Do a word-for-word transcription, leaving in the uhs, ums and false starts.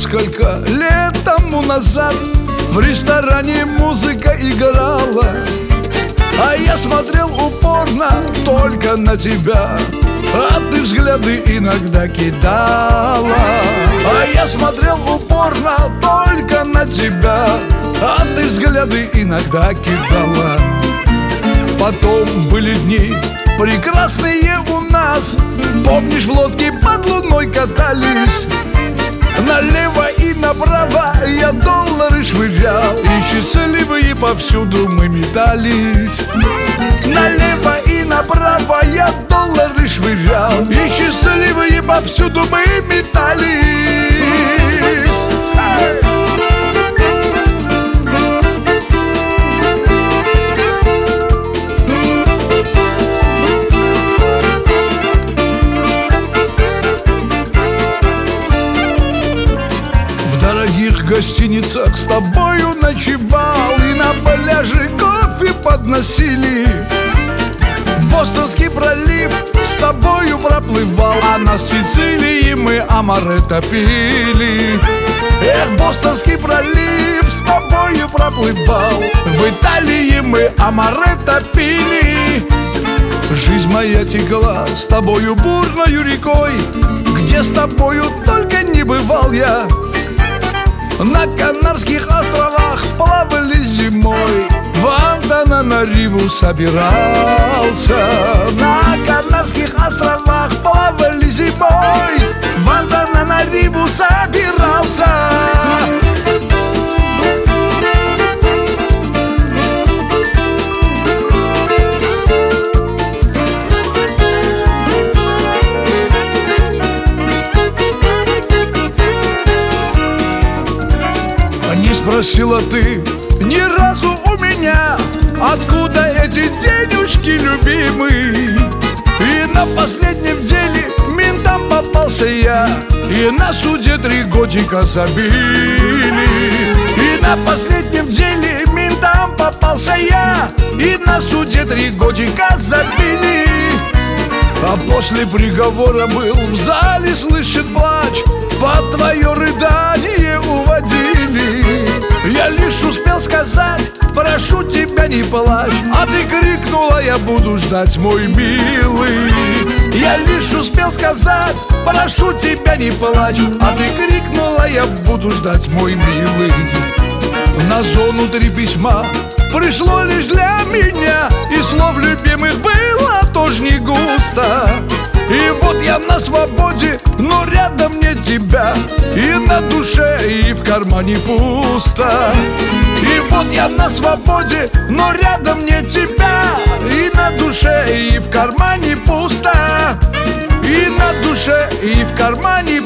несколько лет тому назад в ресторане музыка играла, а я смотрел упорно только на тебя, а ты взгляды иногда кидала. А я смотрел упорно только на тебя, а ты взгляды иногда кидала. Потом были дни прекрасные у нас, помнишь, в лодке под луной катались. Налево и направо я доллары швырял, и счастливые повсюду мы метались. Налево и направо я доллары швырял, и счастливые повсюду мы метались. В гостиницах с тобою ночевал, и на пляже кофе подносили. Бостонский пролив с тобою проплывал, а на Сицилии мы амаретто пили. Эх, Бостонский пролив с тобою проплывал, в Италии мы амаретто пили. Жизнь моя текла с тобою бурною рекой, где с тобою только не бывал я. На Канарских островах плавали зимой, в Антананариву собирался. На Канарских островах плавали зимой, в Антананариву собирался. Не спросила ты ни разу у меня, откуда эти денежки, любимый. И на последнем деле ментам попался я, и на суде три годика забили. И на последнем деле ментам попался я, и на суде три годика забили. А после приговора был в зале слышен плач, под твое рыдание уводили. Я лишь успел сказать: прошу тебя, не плачь, а ты крикнула: я буду ждать, мой милый. Я лишь успел сказать: прошу тебя, не плачь, а ты крикнула: я буду ждать, мой милый. На зону три письма пришло лишь для меня, и слов любимых было тоже не густо. И вот я на свободе, но рядом нет тебя, и на душе, и в кармане пусто. И вот я на свободе, но рядом нет тебя, и на душе, и в кармане пусто. И на душе, и в кармане